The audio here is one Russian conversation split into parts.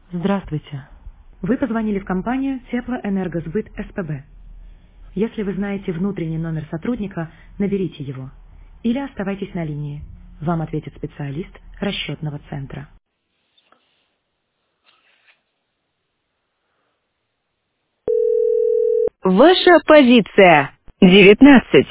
Здравствуйте. Вы позвонили в компанию Теплоэнергосбыт СПБ. Если вы знаете внутренний номер сотрудника, наберите его. Или оставайтесь на линии. Вам ответит специалист расчетного центра. Ваша позиция 19.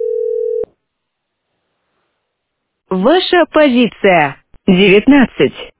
Ваша позиция 19.